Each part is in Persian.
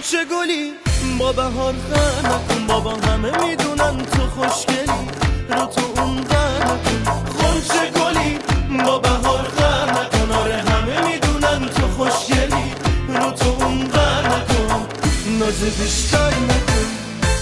چه گلی با بهار غم نکن، بابا همه میدونن تو خوشگلی، رو تو اون غم نکن. چه گلی با بهار غم نکن، آره همه میدونن تو خوشگلی، رو تو اون غم نکن، ناز بیشتر نکن.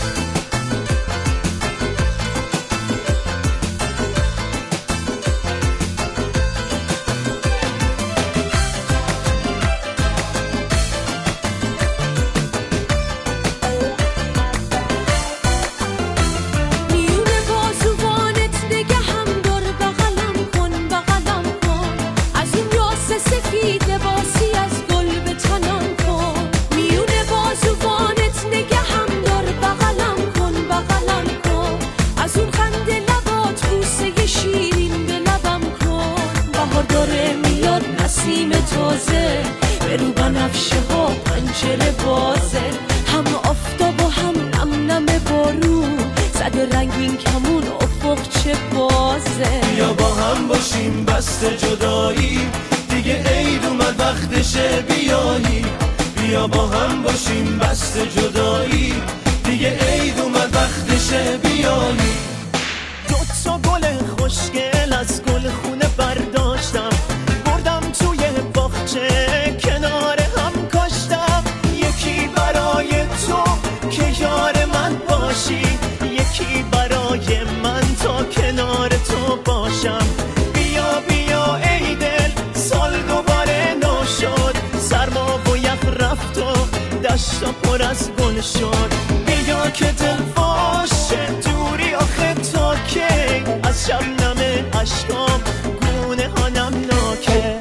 نسیم تازه به رو بنفشه ها پنجره بازه، هم آفتاب و هم نم نم بارون، زده رنگین کمون افق چه بازه. بیا با هم باشیم بسته جدایی، دیگه عید اومد وقتشه بیایی. بیا با هم باشیم بسته جدایی، دیگه عید اومد وقتشه بیایی. دوتا گل خوشگل از گل خونه برداشتم، توی باغچه کنار هم کاشتم. یکی برای تو که یار من باشی، یکی برای من تا کنار تو باشم. بیا بیا ای دل سال دوباره نو شد، سرما و یخ رفت و دشتا پر از گل شد. بیا که دل باشه دوری آخه تا کی، از شبنم اشکام گونه ها نمناکه.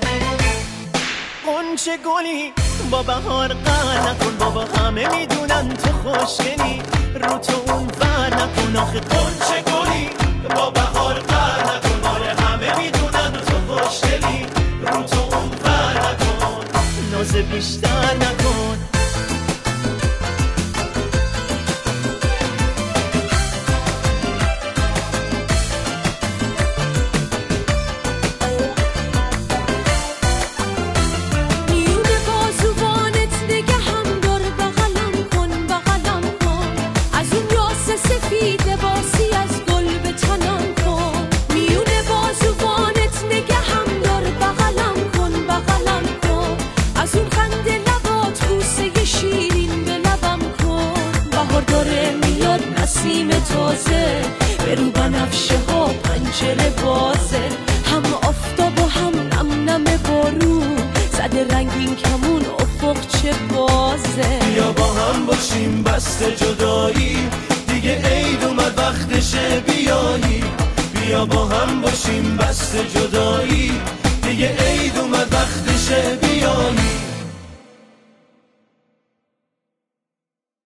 چه گلی با بهار غم نکن، بابا همه میدونن تو خوشگلی، رو تو اون ور نکن. آخه چه گلی با بهار غم نکن، آره همه میدونن تو خوشگلی، رو تو اون ور نکن، ناز بیشتر نکن. نسیم تازه به رو بنفشه ها پنجره بازه، هم آفتاب و هم نم نم بارون، زده رنگین کمون افق چه بازه. بیا با هم باشیم بسته جدایی، دیگه عید اومد وقتشه بیایی. بیا با هم باشیم بسته جدایی، دیگه عید اومد وقتشه بیایی.